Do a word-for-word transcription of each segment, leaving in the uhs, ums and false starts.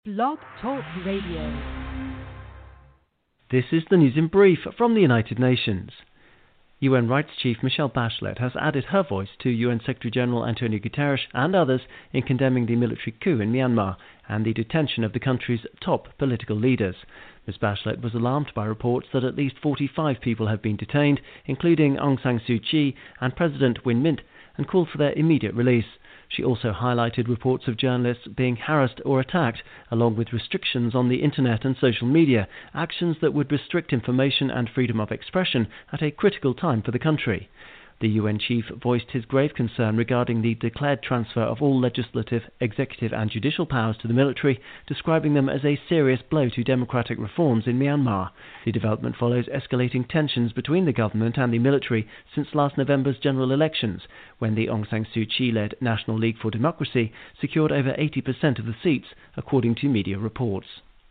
Blog Talk Radio. This is the news in brief from the United Nations. U N Rights Chief Michelle Bachelet has added her voice to U N Secretary-General Antonio Guterres and others in condemning the military coup in Myanmar and the detention of the country's top political leaders. Miz Bachelet was alarmed by reports that at least forty-five people have been detained, including Aung San Suu Kyi and President Win Myint, and called for their immediate release. She also highlighted reports of journalists being harassed or attacked, along with restrictions on the internet and social media, actions that would restrict information and freedom of expression at a critical time for the country. The U N chief voiced his grave concern regarding the declared transfer of all legislative, executive and judicial powers to the military, describing them as a serious blow to democratic reforms in Myanmar. The development follows escalating tensions between the government and the military since last November's general elections, when the Aung San Suu Kyi-led National League for Democracy secured over eighty percent of the seats, according to media reports.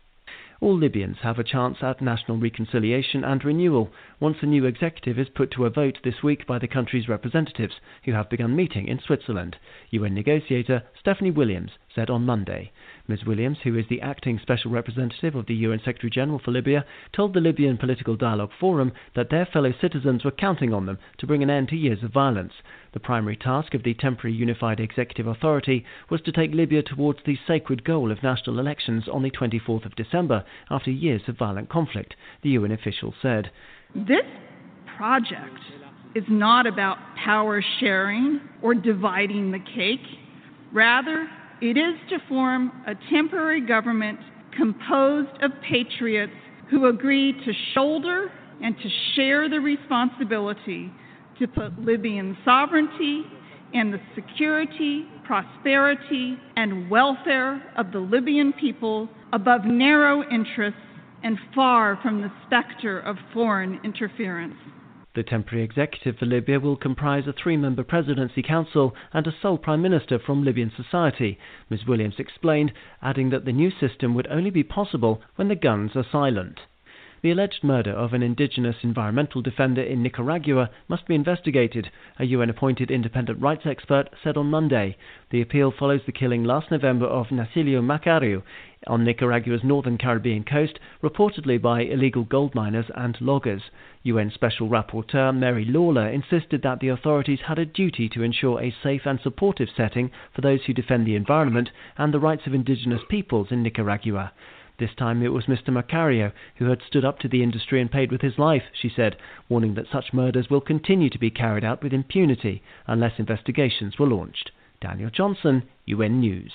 All Libyans have a chance at national reconciliation and renewal once a new executive is put to a vote this week by the country's representatives, who have begun meeting in Switzerland, U N negotiator Stephanie Williams said on Monday. Miz Williams, who is the acting special representative of the U N Secretary-General for Libya, told the Libyan Political Dialogue Forum that their fellow citizens were counting on them to bring an end to years of violence. The primary task of the temporary unified executive authority was to take Libya towards the sacred goal of national elections on the twenty-fourth of December, after years of violent conflict, the U N official said. This project is not about power sharing or dividing the cake. Rather, it is to form a temporary government composed of patriots who agree to shoulder and to share the responsibility to put Libyan sovereignty and the security, prosperity, and welfare of the Libyan people above narrow interests and far from the specter of foreign interference. The temporary executive for Libya will comprise a three-member presidency council and a sole prime minister from Libyan society, Miz Williams explained, adding that the new system would only be possible when the guns are silent. The alleged murder of an indigenous environmental defender in Nicaragua must be investigated, a U N-appointed independent rights expert said on Monday. The appeal follows the killing last November of Nacilio Macario on Nicaragua's northern Caribbean coast, reportedly by illegal gold miners and loggers. U N Special Rapporteur Mary Lawler insisted that the authorities had a duty to ensure a safe and supportive setting for those who defend the environment and the rights of indigenous peoples in Nicaragua. This time it was Mister Macario who had stood up to the industry and paid with his life, she said, warning that such murders will continue to be carried out with impunity unless investigations were launched. Daniel Johnson, U N News.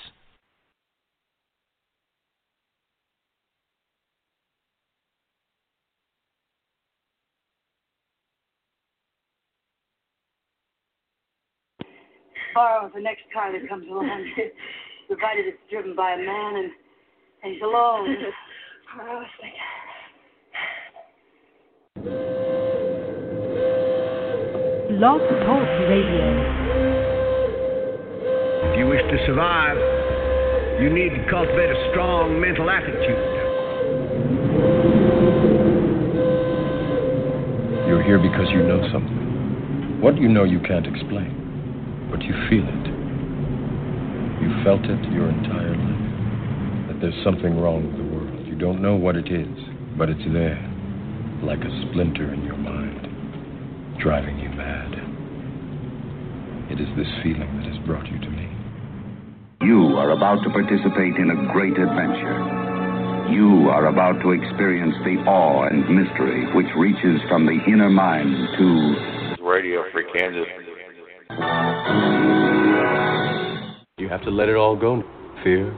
Borrow the next car that comes along, provided it's driven by a man and, and he's alone. I was thinking. Blog Talk Radio. If you wish to survive, you need to cultivate a strong mental attitude. You're here because you know something. What you know you can't explain. But you feel it. You felt it your entire life. That there's something wrong with the world. You don't know what it is, but it's there, like a splinter in your mind, driving you mad. It is this feeling that has brought you to me. You are about to participate in a great adventure. You are about to experience the awe and mystery which reaches from the inner mind to Radio Free Kansas. You have to let it all go, fear.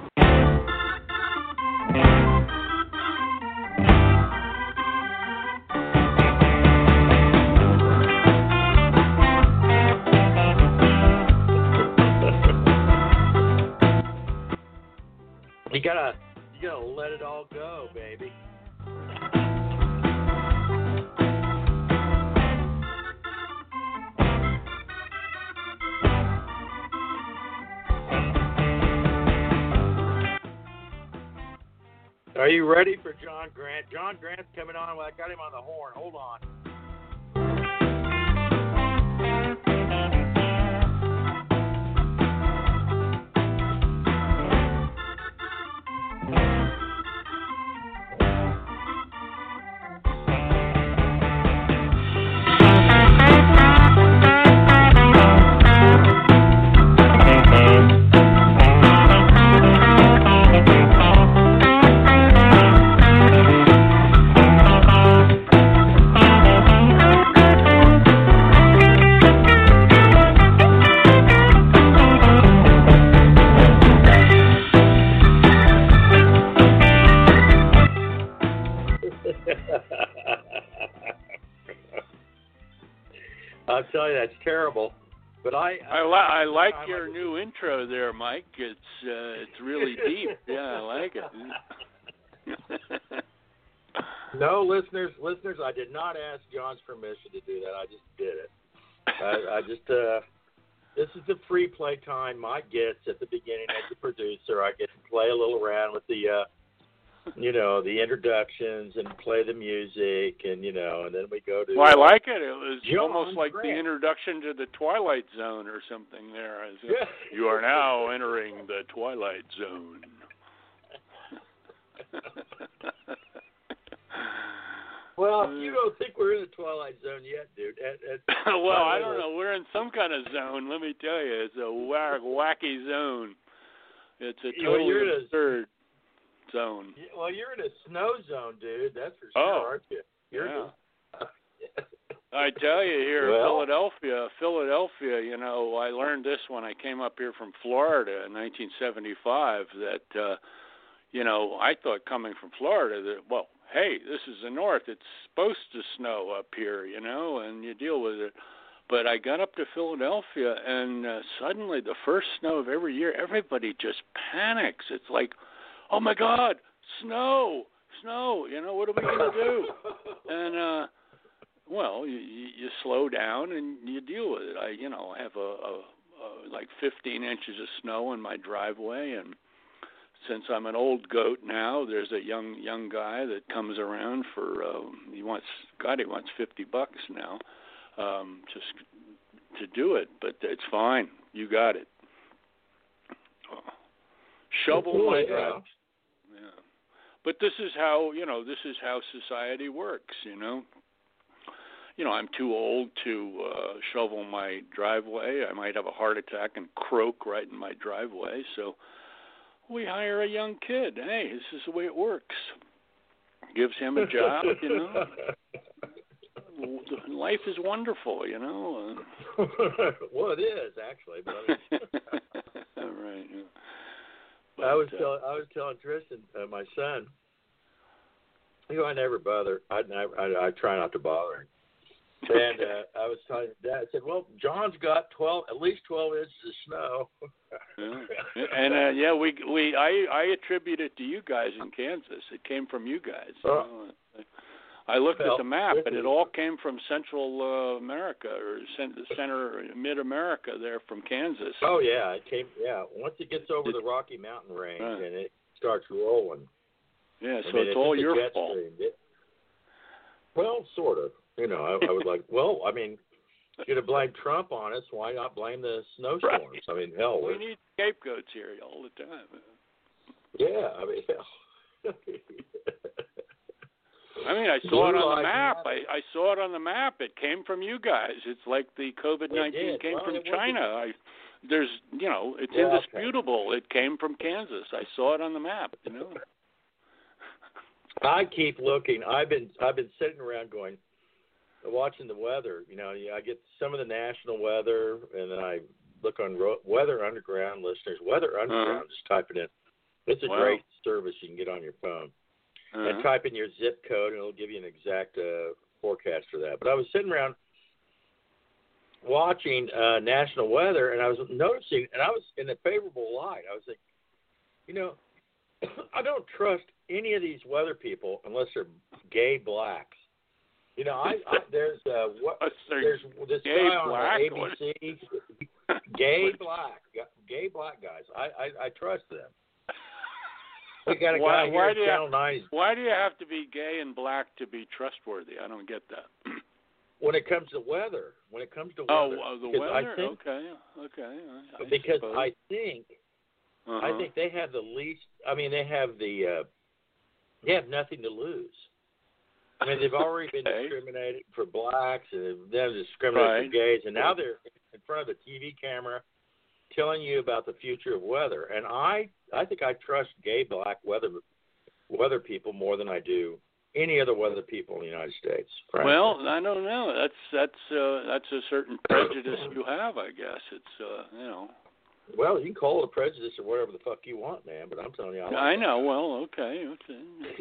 You gotta, you gotta let it all go, baby. Are you ready for John Grant? John Grant's coming on. Well, I got him on the horn. Hold on. tell you that's terrible. But I I, li- I like your I new intro there, Mike. It's uh, it's really deep. Yeah, I like it. No, listeners, listeners, I did not ask John's permission to do that. I just did it. I, I just uh, this is the free play time Mike gets at the beginning as the producer. I get to play a little around with the. Uh, You know, the introductions and play the music, and you know, and then we go to. Well, I like it. It was John almost like Grant. the introduction to the Twilight Zone or something. There, as if, you are now entering the Twilight Zone. Well, if you don't think we're in the Twilight Zone yet, dude. At, at, well, I don't know. We're in some kind of zone. Let me tell you, it's a wack, wacky zone. It's a totally you know, absurd. Zone. Well, you're in a snow zone, dude. That's for sure, oh, aren't you? You're yeah. Just... I tell you, here well, in Philadelphia, Philadelphia, you know, I learned this when I came up here from Florida in nineteen seventy-five. That, uh, you know, I thought coming from Florida that, well, hey, this is the North. It's supposed to snow up here, you know, and you deal with it. But I got up to Philadelphia, and uh, suddenly the first snow of every year, everybody just panics. It's like, oh, my God, snow, snow, you know, what are we going to do? And, uh, well, you, you slow down and you deal with it. I, you know, I have a, a, a like fifteen inches of snow in my driveway, and since I'm an old goat now, there's a young young guy that comes around for, uh, he wants, God, he wants fifty bucks now um, just to do it, but it's fine. You got it. Shovel oh, my yeah. drive. Yeah. But this is how, you know, this is how society works, you know. You know, I'm too old to uh, shovel my driveway. I might have a heart attack and croak right in my driveway. So we hire a young kid. Hey, this is the way it works. Gives him a job, you know. Life is wonderful, you know. Well, it is, actually. But right, yeah. But, I was uh, telling I was telling Tristan, uh, my son. You know, I never bother. I, I I try not to bother him. And uh, I was telling Dad, I said, "Well, John's got twelve, at least twelve inches of snow." yeah. And uh, yeah, we we I I attribute it to you guys in Kansas. It came from you guys. You oh. know? I looked well, at the map, and it all came from Central uh, America or center Mid America there from Kansas. Oh yeah, it came. Yeah, once it gets over it, the Rocky Mountain range right. and it starts rolling. Yeah, so I mean, it's, it's all your fault. It, well, sort of. You know, I, I was like, well, I mean, you'd have blamed Trump on us. Why not blame the snowstorms? Right. I mean, hell, we need scapegoats here all the time. Yeah, I mean, hell. I mean, I saw it on the map. I, I saw it on the map. It came from you guys. It's like the COVID nineteen came well, from China. I, there's, you know, it's yeah, indisputable. Okay. It came from Kansas. I saw it on the map. You know. I keep looking. I've been, I've been sitting around going, watching the weather. You know, I get some of the national weather, and then I look on Ro- Weather Underground listeners. Weather Underground, uh-huh. just type it in. It's a wow. great service you can get on your phone. Uh-huh. And type in your zip code, and it'll give you an exact uh, forecast for that. But I was sitting around watching uh, national weather, and I was noticing, and I was in a favorable light. I was like, you know, I don't trust any of these weather people unless they're gay blacks. You know, I, I there's uh, what there's this guy on A B C, gay black, gay black guys. I, I, I trust them. We got a why, guy why here do at you Channel have, nine. Why do you have to be gay and black to be trustworthy? I don't get that. When it comes to weather, when it comes to oh, weather, oh the weather. I think, okay, okay. I, I because suppose. I think, uh-huh. I think they have the least. I mean, they have the, uh, they have nothing to lose. I mean, they've already been okay. discriminated for blacks, and they've discriminated right. for gays, and now they're in front of the T V camera telling you about the future of weather. And I, I think I trust gay black weather weather people more than I do any other weather people in the United States. Frankly. Well, I don't know. That's that's uh, that's a certain prejudice you have, I guess. It's uh, you know. Well, you can call it a prejudice or whatever the fuck you want, man. But I'm telling you, I, like I know. that. Well, okay, okay.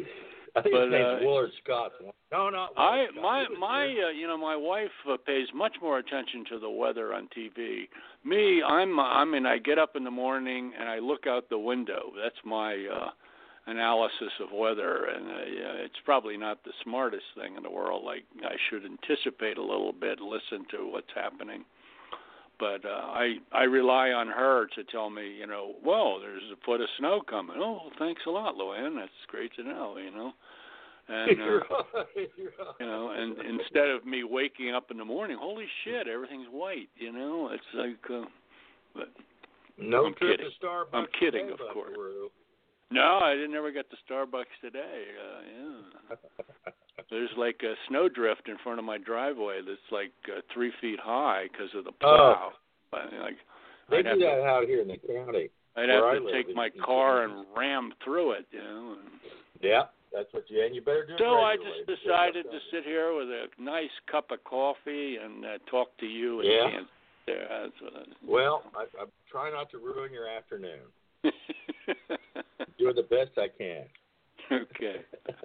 I think but, his name's uh, Willard Scott. No, not Willard I Scott. my my uh, you know my wife uh, pays much more attention to the weather on T V. Me, I'm uh, I mean I get up in the morning and I look out the window. That's my uh, analysis of weather, and uh, yeah, it's probably not the smartest thing in the world. Like I should anticipate a little bit, listen to what's happening. But uh, I I rely on her to tell me, you know, well, there's a foot of snow coming. Oh, thanks a lot, Luann. That's great to know, you know. And uh, You're right. You're right. you know, and instead of me waking up in the morning, holy shit, everything's white, you know. It's like, uh, but no I'm trip kidding. to Starbucks. I'm kidding, today, of course. Buckaroo. No, I didn't ever get to Starbucks today. Uh, yeah. There's like a snowdrift in front of my driveway that's like uh, three feet high because of the plow. Oh. I, like, They I'd do have that to, out here in the county. I'd have where to I take live. my It's- car and ram through it, you know. Yeah, that's what you, and you better do it So I regularly. just decided to sit here with a nice cup of coffee and uh, talk to you. And Yeah. Kansas. Yeah, that's what I, Well, I, I try not to ruin your afternoon. Doing the best I can. Okay.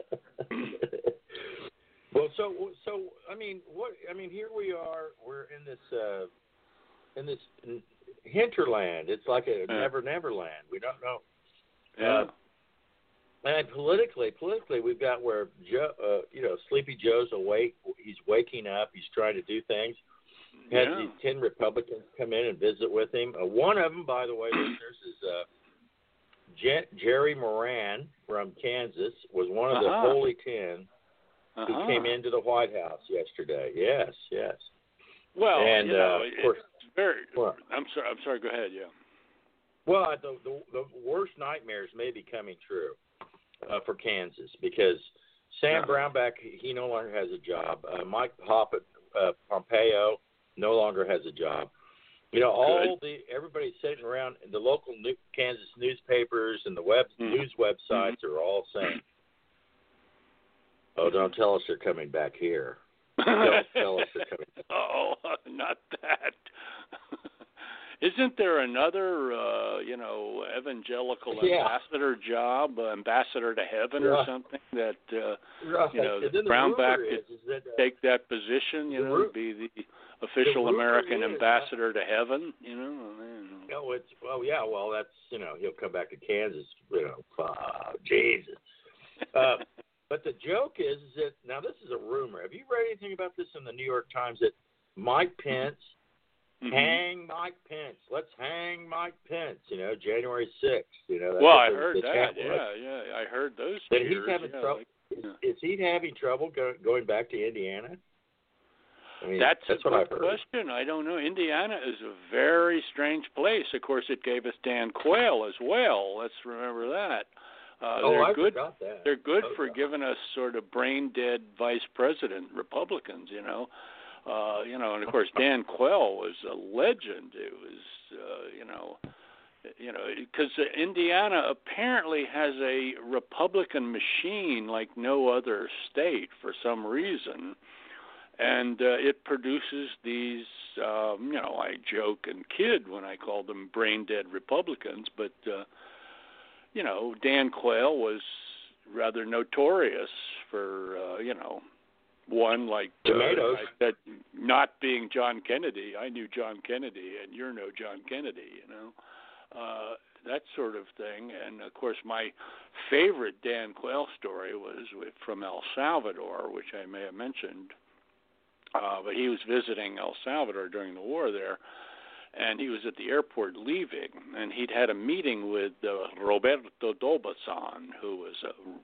Well, so so I mean, what I mean, here we are. We're in this uh, in this hinterland. It's like a Yeah. never never land. We don't know. Yeah. Uh, and politically, politically, we've got where Joe, uh, you know, Sleepy Joe's awake. He's waking up. He's trying to do things. Had Yeah. these ten Republicans come in and visit with him. Uh, one of them, by the way, listeners, is uh, Je- Jerry Moran from Kansas. Was one of the Uh-huh. Holy Ten Uh-huh. who came into the White House yesterday. Yes, yes. Well, and, you know, uh, of course, it's very. well, I'm sorry. I'm sorry. Go ahead. Yeah. well the, the the worst nightmares may be coming true uh, for Kansas because Sam Uh-huh. Brownback, he no longer has a job. Uh, Mike Pompeo, uh, Pompeo no longer has a job. You know, all the everybody sitting around the local new, Kansas newspapers and the web Mm-hmm. news websites are all saying, "Oh, don't tell us they're coming back here. Don't tell us they're coming back." Oh, not that. Isn't there another, uh, you know, evangelical Yeah. ambassador job, uh, ambassador to heaven or Right. something that, uh, Right. you know, And that then the Brownback rumor could is, is that, uh, take that position, you the know, ru- be the official the rumor American is, ambassador to heaven, you know? Man. No, it's well, yeah, well, that's you know he'll come back to Kansas, you know, oh, Jesus. Uh, but the joke is, is that now this is a rumor. Have you read anything about this in the New York Times that Mike Pence, Mhm. hang Mike Pence, let's hang Mike Pence, you know, January sixth, you know. That's Well, what I the- heard the that. chant was. Yeah, yeah, I heard those. That cheers, he's having yeah, trouble. like- Is, yeah. is he having trouble go, going back to Indiana? I mean, That's, that's a what I've good heard. question. I don't know. Indiana is a very strange place. Of course, it gave us Dan Quayle as well. Let's remember that. Uh, oh, they're I good. forgot that. They're good Oh, for God. giving us sort of brain dead vice president Republicans. You know, uh, you know, and of course Dan Quayle was a legend. It was, uh, you know. You know, because Indiana apparently has a Republican machine like no other state for some reason, and uh, it produces these. Um, you know, I joke and kid when I call them brain dead Republicans, but uh, you know, Dan Quayle was rather notorious for uh, you know, one like Tomatoes. Uh, I said, not being John Kennedy. I knew John Kennedy, and you're no John Kennedy. You know. Uh, that sort of thing. And, of course, my favorite Dan Quayle story was with, from El Salvador, which I may have mentioned. Uh, but he was visiting El Salvador during the war there, and he was at the airport leaving, and he'd had a meeting with uh, Roberto D'Aubuisson, who was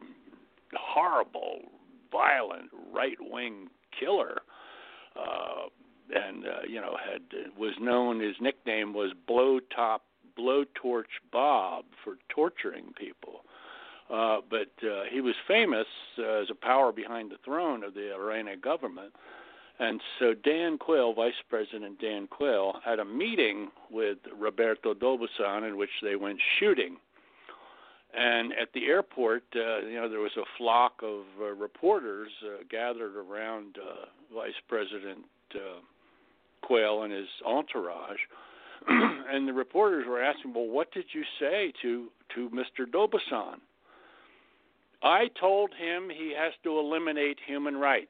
a horrible, violent, right-wing killer. Uh, and, uh, you know, had was known, his nickname was Blow Top Blowtorch Bob for torturing people. Uh, but uh, he was famous uh, as a power behind the throne of the Arena government. And so Dan Quayle, Vice President Dan Quayle, had a meeting with Roberto D'Aubuisson in which they went shooting. And at the airport, uh, you know, there was a flock of uh, reporters uh, gathered around uh, Vice President uh, Quayle and his entourage. And the reporters were asking, well, what did you say to, to Mister D'Aubuisson? I told him he has to eliminate human rights.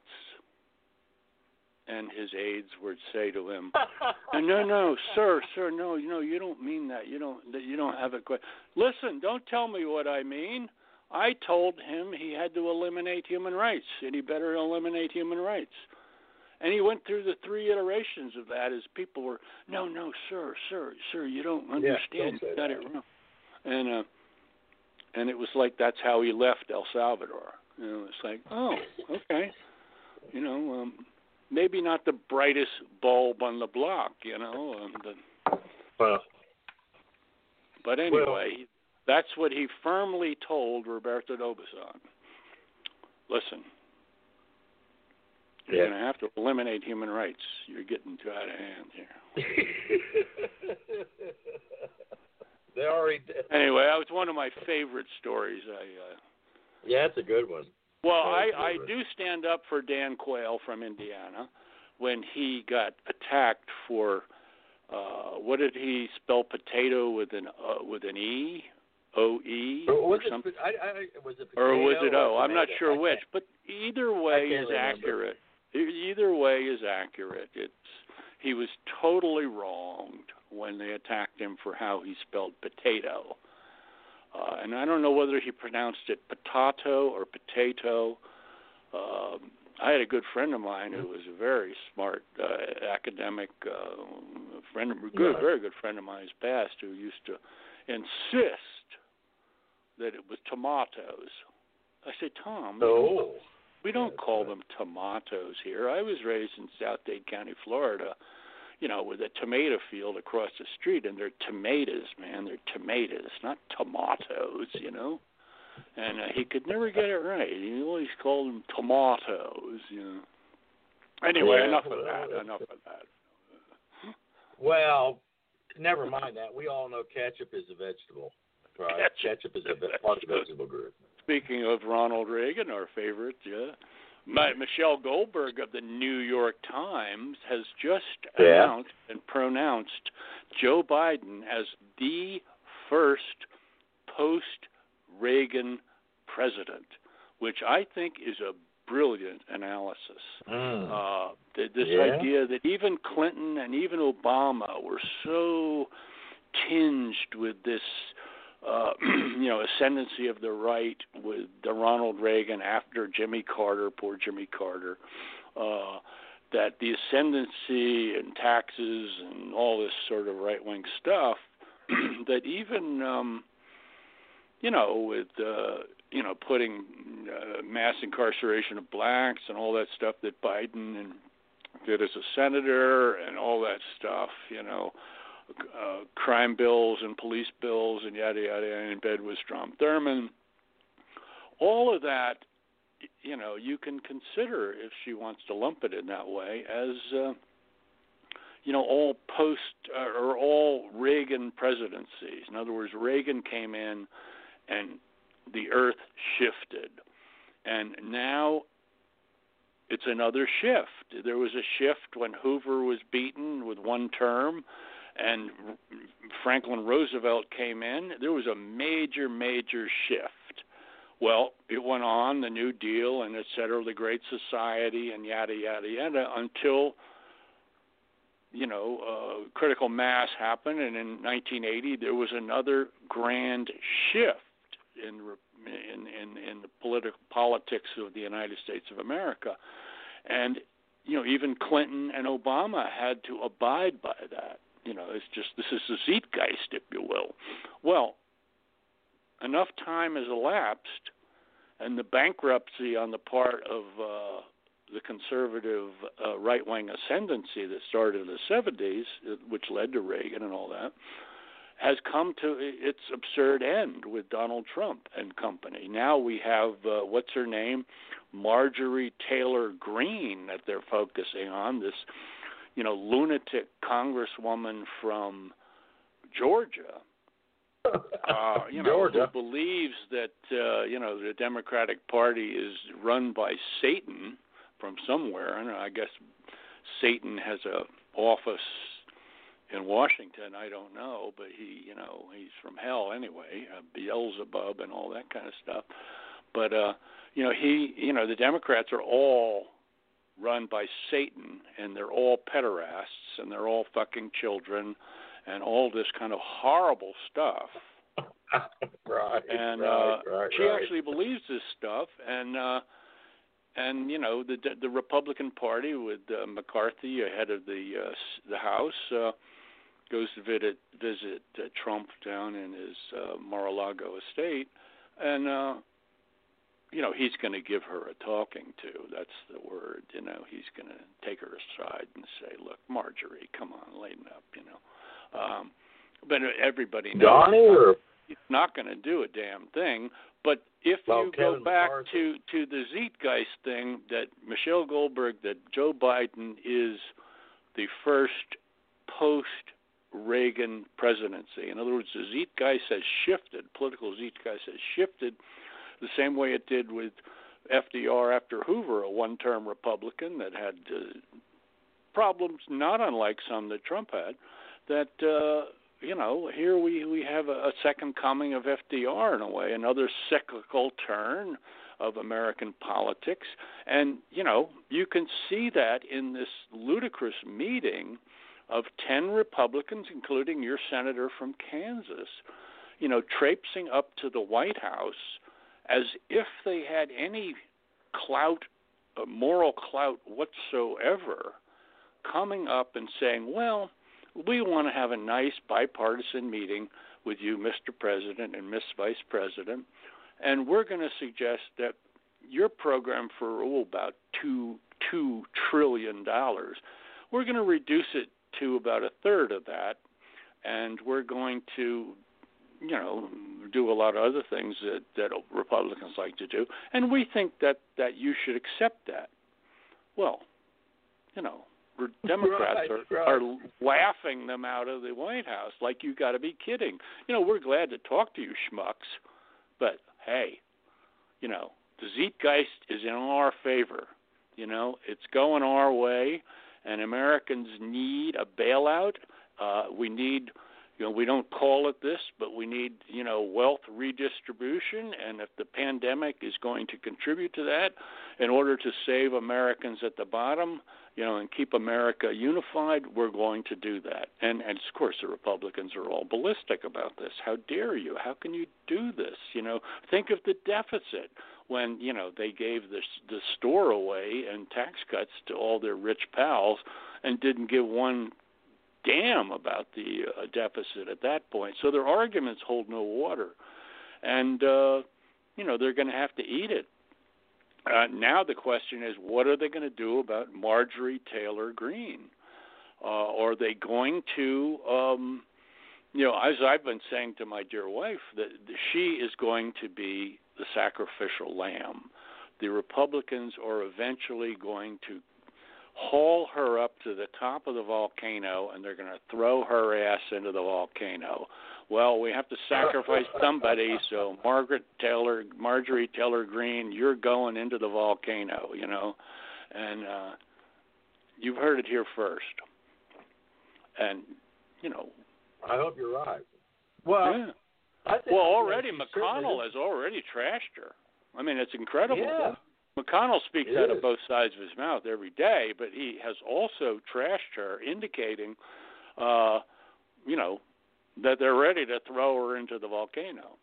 And his aides would say to him, "No, no, sir, sir, no, you know, you don't mean that. You don't, you don't have it. Listen, don't tell me what I mean. I told him he had to eliminate human rights, and he better eliminate human rights." And he went through the three iterations of that as people were, "No, no, sir, sir, sir, you don't understand. Yeah, you got it wrong." And uh, and it was like that's how he left El Salvador. You know, it's like, oh, okay, you know. Um, Maybe not the brightest bulb on the block, you know. Um, the, well, but anyway, well, that's what he firmly told Roberto d'Aubuisson. Listen, you're yeah. going to have to eliminate human rights. You're getting too out of hand here. They already did. Anyway, that was one of my favorite stories. I. Uh, yeah, that's a good one. Well, I, I do stand up for Dan Quayle from Indiana when he got attacked for uh, what did he spell potato with an uh, with an e, O E or, or was something? It, I, I, was it or was it O? I'm I'm not sure which, but either way is remember. accurate. Either way is accurate. It's he was totally wronged when they attacked him for how he spelled potato. Uh, and I don't know whether he pronounced it potato or potato. Um, I had a good friend of mine who was a very smart uh, academic uh, friend, good, very good friend of mine, who's passed, who used to insist that it was tomatoes. I said, Tom, oh. we don't call them tomatoes here. I was raised in South Dade County, Florida, you know, with a tomato field across the street, and they're tomatoes, man. They're tomatoes, not tomatoes, you know. And uh, he could never get it right. He always called them tomatoes, you know. Anyway, yeah, enough well, of that, enough of that. Well, never mind that. We all know ketchup is a vegetable, right? Ketchup, ketchup is a part of the vegetable group. Speaking of Ronald Reagan, our favorite, yeah. My, Michelle Goldberg of the New York Times has just yeah. announced and pronounced Joe Biden as the first post-Reagan president, which I think is a brilliant analysis. Mm. Uh, this yeah. idea that even Clinton and even Obama were so tinged with this Uh, you know, ascendancy of the right with the Ronald Reagan after Jimmy Carter, poor Jimmy Carter, uh, that the ascendancy and taxes and all this sort of right-wing stuff, that even, um, you know, with, uh, you know, putting uh, mass incarceration of blacks and all that stuff that Biden and did as a senator and all that stuff, you know, Uh, crime bills and police bills and yada yada, and in bed with Strom Thurmond. All of that, you know, you can consider, if she wants to lump it in that way, as uh, you know, all post uh, or all Reagan presidencies. In other words, Reagan came in and the earth shifted, and now it's another shift. There was a shift when Hoover was beaten with one term, and Franklin Roosevelt came in. There was a major, major shift. Well, it went on, the New Deal and et cetera, the Great Society and yada, yada, yada, until, you know, uh, critical mass happened. And in nineteen eighty, there was another grand shift in in, in, in the political politics of the United States of America. And, you know, even Clinton and Obama had to abide by that. You know, it's just, this is the zeitgeist, if you will. Well, enough time has elapsed, and the bankruptcy on the part of uh, the conservative uh, right-wing ascendancy that started in the seventies, which led to Reagan and all that, has come to its absurd end with Donald Trump and company. Now we have, uh, what's her name, Marjorie Taylor Greene that they're focusing on, this, you know, lunatic congresswoman from Georgia, uh, you know, Georgia. who believes that, uh, you know, the Democratic Party is run by Satan from somewhere. I don't know, I guess Satan has a office in Washington, I don't know, but he, you know, he's from hell anyway, uh, Beelzebub and all that kind of stuff. But uh, you know, he, you know, the Democrats are all run by Satan, and they're all pederasts, and they're all fucking children, and all this kind of horrible stuff. right. And right, uh, right, she right. actually believes this stuff, and uh, and you know, the the Republican Party with uh, McCarthy ahead of the uh, the House uh, goes to visit visit uh, Trump down in his uh, Mar-a-Lago estate, and. Uh, You know, he's going to give her a talking to. That's the word. You know, he's going to take her aside and say, "Look, Marjorie, come on, lighten up." You know, um, but everybody knows Donnie or he's not going to do a damn thing. But if well, you Kevin go back McCarthy. to to the Zeitgeist thing, that Michelle Goldberg, that Joe Biden is the first post-Reagan presidency. In other words, the Zeitgeist has shifted. Political Zeitgeist has shifted. The same way it did with F D R after Hoover, a one-term Republican that had uh, problems not unlike some that Trump had, that, uh, you know, here we, we have a, a second coming of F D R in a way, another cyclical turn of American politics. And, you know, you can see that in this ludicrous meeting of ten Republicans, including your senator from Kansas, you know, traipsing up to the White House as if they had any clout, uh, moral clout whatsoever, coming up and saying, well, we want to have a nice bipartisan meeting with you, Mister President and Miss Vice President, and we're going to suggest that your program for oh, about two, two trillion dollars, we're going to reduce it to about a third of that, and we're going to you know, do a lot of other things that, that Republicans like to do, and we think that, that you should accept that. Well, you know, Democrats right, are, right. are laughing them out of the White House like you got to be kidding. You know, we're glad to talk to you schmucks, but hey, you know, the Zeitgeist is in our favor. You know, it's going our way, and Americans need a bailout. Uh, we need... You know, we don't call it this, but we need, you know, wealth redistribution, and if the pandemic is going to contribute to that in order to save Americans at the bottom, you know, and keep America unified, we're going to do that. And, and of course, the Republicans are all ballistic about this. How dare you? How can you do this? You know, think of the deficit when, you know, they gave this, the store away and tax cuts to all their rich pals and didn't give one damn about the uh, deficit at that point. So their arguments hold no water. And, uh, you know, they're going to have to eat it. Uh, now the question is, what are they going to do about Marjorie Taylor Greene? Uh, are they going to, um, you know, as I've been saying to my dear wife, that she is going to be the sacrificial lamb. The Republicans are eventually going to haul her up to the top of the volcano, and they're going to throw her ass into the volcano. Well, we have to sacrifice somebody, so Margaret Taylor, Marjorie Taylor Greene, you're going into the volcano, you know. And uh, you've heard it here first. And, you know. I hope you're right. Well, yeah. I think, well already you know, McConnell has already trashed her. I mean, it's incredible. Yeah. McConnell speaks It out is. of both sides of his mouth every day, but he has also trashed her, indicating, uh, you know, that they're ready to throw her into the volcano.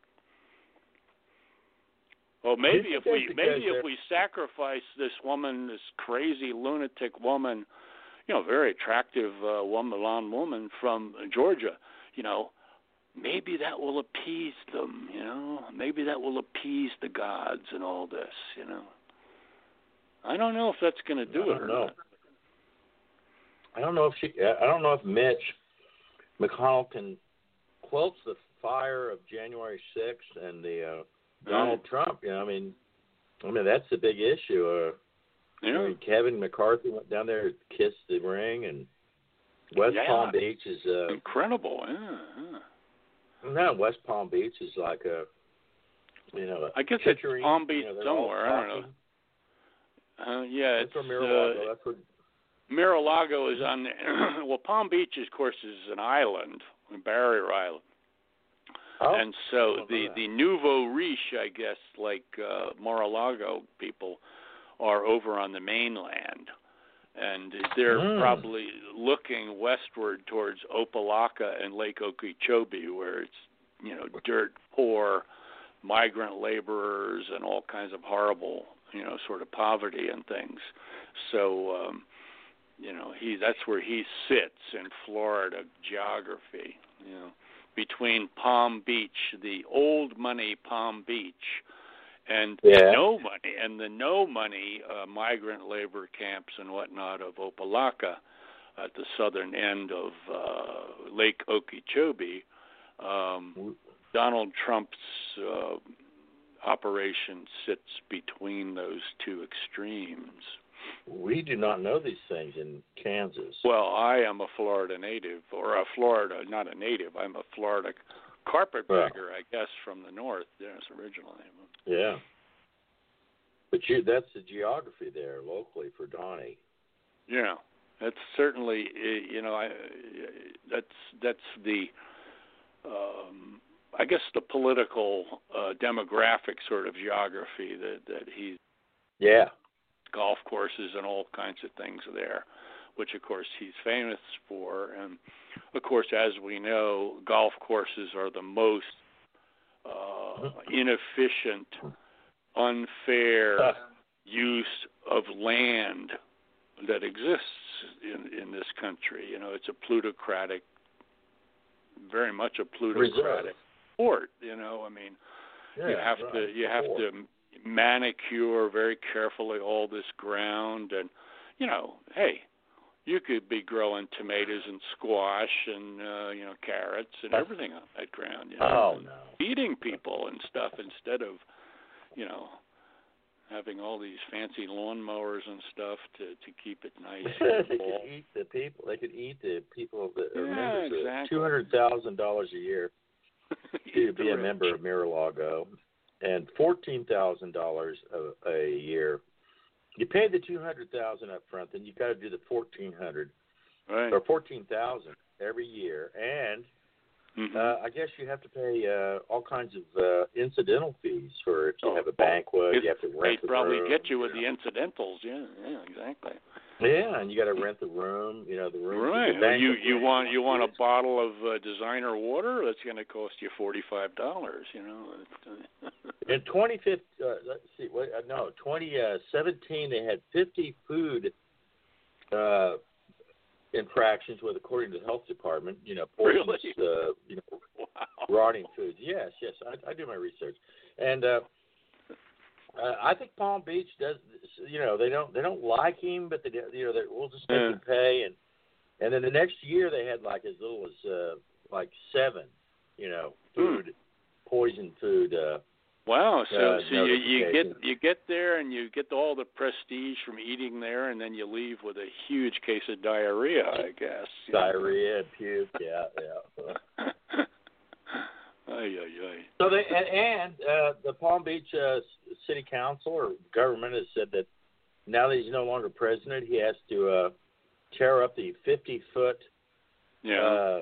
Well, maybe if we maybe if we sacrifice this woman, this crazy lunatic woman, you know, very attractive uh, woman, blonde woman from Georgia, you know, maybe that will appease them. You know, maybe that will appease the gods and all this. You know. I don't know if that's going to do I it or know. not. I don't know if she. I don't know if Mitch McConnell can quench the fire of January sixth and the uh, Donald Mm. Trump. You know, I mean, I mean that's the big issue. Uh, Yeah. I mean, Kevin McCarthy went down there, kissed the ring, and West Yeah. Palm Beach is uh, incredible. Yeah, yeah. no, West Palm Beach is like a, you know, I guess it's Chicory, Palm Beach you know, they're all somewhere. I don't know. talking. Uh, yeah, That's it's where Mar-a-Lago. uh, That's where. Mar-a-Lago is on. Well, Palm Beach, of course, is an island, a barrier island, Oh, and so I the that. the nouveau riche, I guess, like uh, Mar-a-Lago people, are over on the mainland, and they're Mm. probably looking westward towards Opelika and Lake Okeechobee, where it's, you know, dirt poor migrant laborers and all kinds of horrible, you know, sort of poverty and things. So, um, you know, he that's where he sits in Florida geography, you know, between Palm Beach, the old money Palm Beach, and Yeah. no money, and the no money uh, migrant labor camps and whatnot of Opelika at the southern end of uh, Lake Okeechobee. Um, Donald Trump's uh, operation sits between those two extremes. We do not know these things in Kansas. Well, I am a Florida native, or a Florida, not a native. I'm a Florida carpetbagger, I guess, from the north. Yes, originally. Yeah. But you, that's the geography there locally for Donnie. Yeah, that's certainly, you know, I, that's that's the, um, I guess the political uh, demographic sort of geography that that he's. Yeah. Golf courses and all kinds of things there, which of course he's famous for. And of course, as we know, golf courses are the most uh, inefficient, unfair uh. use of land that exists in, in this country. You know, it's a plutocratic, very much a plutocratic sport. You know, I mean, yeah, you have right. to you have to manicure very carefully all this ground, and you know, hey, you could be growing tomatoes and squash and uh, you know, carrots and everything on that ground. You know, oh no, feeding people and stuff instead of, you know, having all these fancy lawnmowers and stuff to to keep it nice. They could eat the people. They could eat the people that are yeah, members. Exactly. Two hundred thousand dollars a year to be a member of Mar-a-Lago. And fourteen thousand dollars a year. You pay the two hundred thousand up front, then you got to do the fourteen hundred right. or fourteen thousand every year, and mm-hmm. uh, I guess you have to pay uh, all kinds of uh, incidental fees for if you oh, have a banquet. it, you have to rent they the probably room, get you with know. the incidentals. Yeah, yeah, exactly. Yeah, and you got to rent the room. You know the room. Right. The well, you you room. want you want a bottle of uh, designer water? That's going to cost you forty five dollars. You know. In twenty fifteen, uh, let's see, what, uh, no, twenty seventeen, they had fifty food uh, infractions with, according to the health department. You know, poisonous, really? uh, you know, wow. rotting foods. Yes, yes, I, I do my research, and uh, uh, I think Palm Beach does. You know, they don't they don't like him, but they you know they we'll just make yeah. him pay, and and then the next year they had like as little as uh, like seven, you know, food, mm. poison food. Uh, Wow! So, uh, so you, you get you get there and you get all the prestige from eating there, and then you leave with a huge case of diarrhea, I guess. Diarrhea, puke, yeah, yeah. Ay, ay, ay. So they and, and uh, the Palm Beach uh, City Council or government has said that now that he's no longer president, he has to uh, tear up the fifty foot yeah. uh,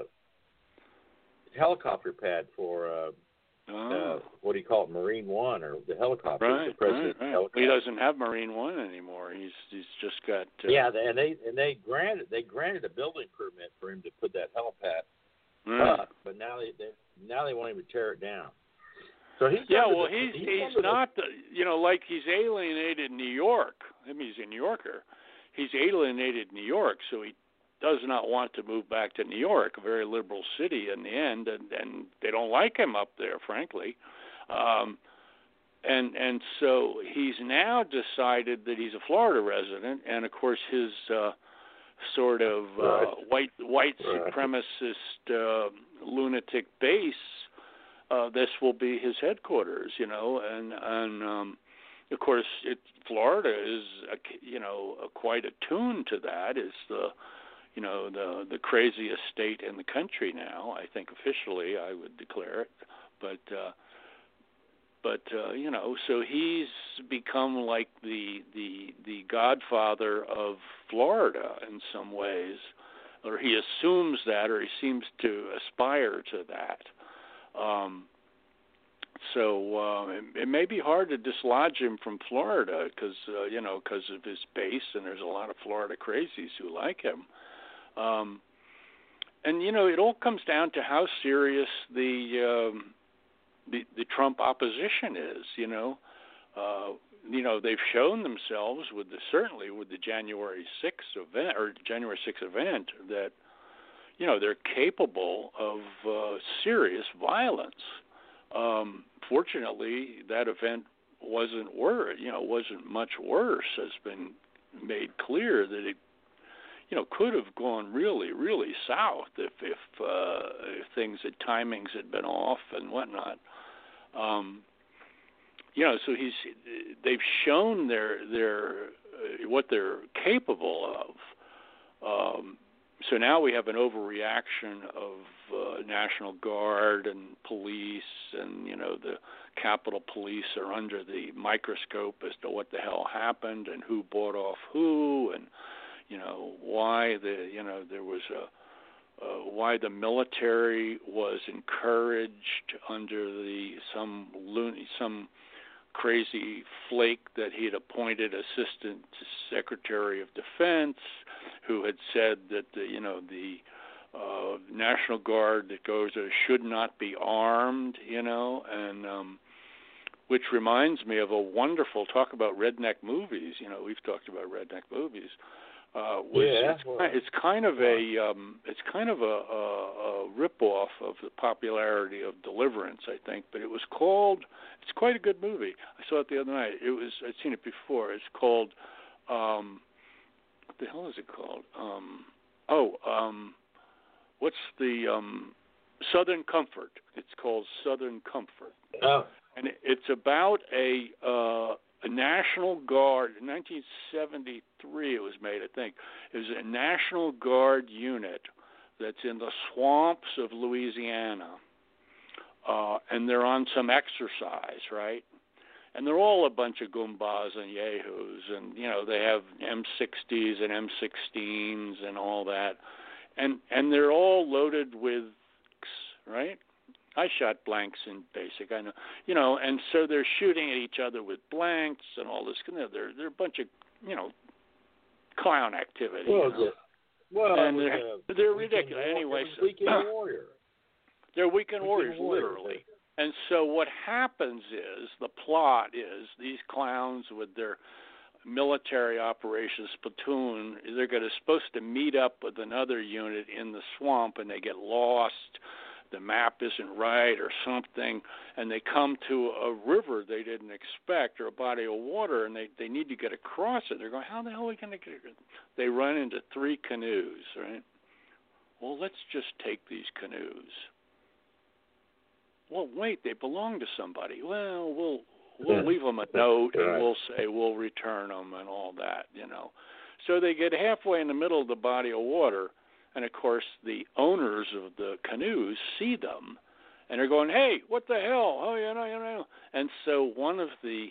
helicopter pad for. Uh, Oh. Uh, what do you call it, Marine One, or the helicopter? Right, the president's right, right. helicopter. He doesn't have Marine One anymore. He's he's just got. Uh, yeah, and they and they granted they granted a building permit for him to put that helipad mm. up, but now they, they now they want him to tear it down. So he's yeah, well, the, he's he's, he's not the, you know, like he's alienated New York. I mean, he's a New Yorker. He's alienated New York, so he does not want to move back to New York, a very liberal city in the end, and, and they don't like him up there, frankly. Um, and and so he's now decided that he's a Florida resident, and of course his uh, sort of uh, right. white white right. supremacist uh, lunatic base. Uh, this will be his headquarters, you know, and and um, of course it, Florida is a, you know a, quite attuned to that. Is the you know, the the craziest state in the country now. I think officially I would declare it, but uh, but uh, you know, so he's become like the the the godfather of Florida in some ways, or he assumes that, or he seems to aspire to that. Um, so uh, it, it may be hard to dislodge him from Florida because uh, you know because of his base, and there's a lot of Florida crazies who like him. Um, and you know, it all comes down to how serious the um, the, the Trump opposition is. You know, uh, you know they've shown themselves with the certainly with the January sixth event or January sixth event that you know they're capable of uh, serious violence. Um, fortunately, that event wasn't worse. You know, wasn't much worse. Has been made clear that it, you know, could have gone really, really south if if, uh, if things, had timings had been off and whatnot. Um, you know, so he's they've shown their their uh, what they're capable of. Um, so now we have an overreaction of uh, National Guard and police, and you know the Capitol Police are under the microscope as to what the hell happened and who bought off who, and you know why the you know there was a uh, why the military was encouraged under the some loony some crazy flake that he had appointed Assistant Secretary of Defense, who had said that the, you know the uh, National Guard that goes there should not be armed, you know, and um, which reminds me of a wonderful talk about redneck movies. You know, we've talked about redneck movies. Uh, which yeah, it's, well, it's kind of a um, it's kind of a, a, a rip-off of the popularity of Deliverance, I think. But it was called. It's quite a good movie. I saw it the other night. It was I'd seen it before. It's called. Um, what the hell is it called? Um, oh, um, what's the um, Southern Comfort? It's called Southern Comfort. Oh. And it's about a. Uh, A National Guard, in nineteen seventy-three it was made, I think. It was a National Guard unit that's in the swamps of Louisiana. Uh, and they're on some exercise, right? And they're all a bunch of goombas and yahoos. And, you know, they have M sixties and M sixteens and all that. And and they're all loaded with, right? I shot blanks in basic, I know, you know, and so they're shooting at each other with blanks and all this. You know, they're they're a bunch of, you know, clown activity. Well, you know? well, and they're, uh, they're ridiculous. Anyway, so, weekend warrior. They're weekend, weekend warriors, warriors, literally. And so what happens is the plot is these clowns with their military operations platoon, they're going to supposed to meet up with another unit in the swamp, and they get lost. The map isn't right or something, and they come to a river they didn't expect or a body of water, and they, they need to get across it. They're going, how the hell are we going to get it? They run into three canoes, right? Well, let's just take these canoes. Well, wait, they belong to somebody. Well, we'll we'll leave them a note, and we'll say we'll return them and all that, you know. So they get halfway in the middle of the body of water, and, of course, the owners of the canoes see them, and they're going, hey, what the hell? Oh, you know, you know. And so one of the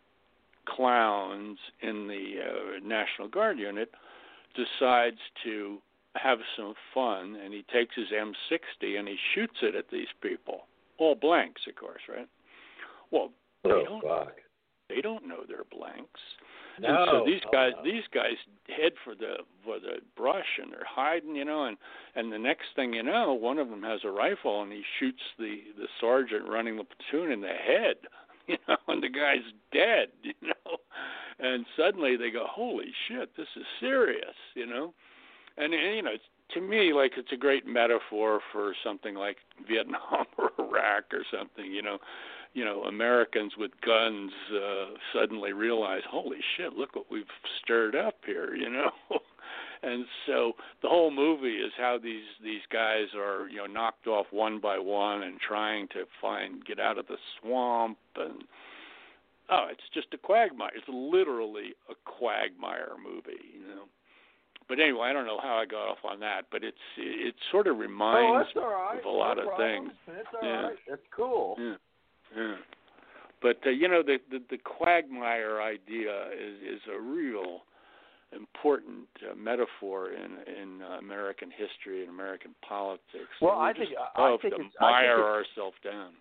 clowns in the uh, National Guard unit decides to have some fun, and he takes his M sixty and he shoots it at these people. All blanks, of course, right? Well, they, oh, don't, fuck. they don't know they're blanks. No, and so these guys, no. these guys head for the for the brush, and they're hiding, you know. And, and the next thing you know, one of them has a rifle, and he shoots the, the sergeant running the platoon in the head, you know. And the guy's dead, you know. And suddenly they go, "Holy shit, this is serious," you know. And, and you know, it's, to me, like it's a great metaphor for something like Vietnam or Iraq or something, you know. You know, Americans with guns uh, suddenly realize, holy shit, look what we've stirred up here, you know. And so the whole movie is how these these guys are, you know, knocked off one by one and trying to find get out of the swamp. And oh, it's just a quagmire. It's literally a quagmire movie, you know. But anyway, I don't know how I got off on that, but it's it sort of reminds oh, that's all right. of a lot no of problem. things. That's all yeah. right. That's cool. Yeah. Yeah, but uh, you know the, the the quagmire idea is is a real important uh, metaphor in in uh, American history and American politics. Well, and we I think just I love think to it's, I mire think ourselves down.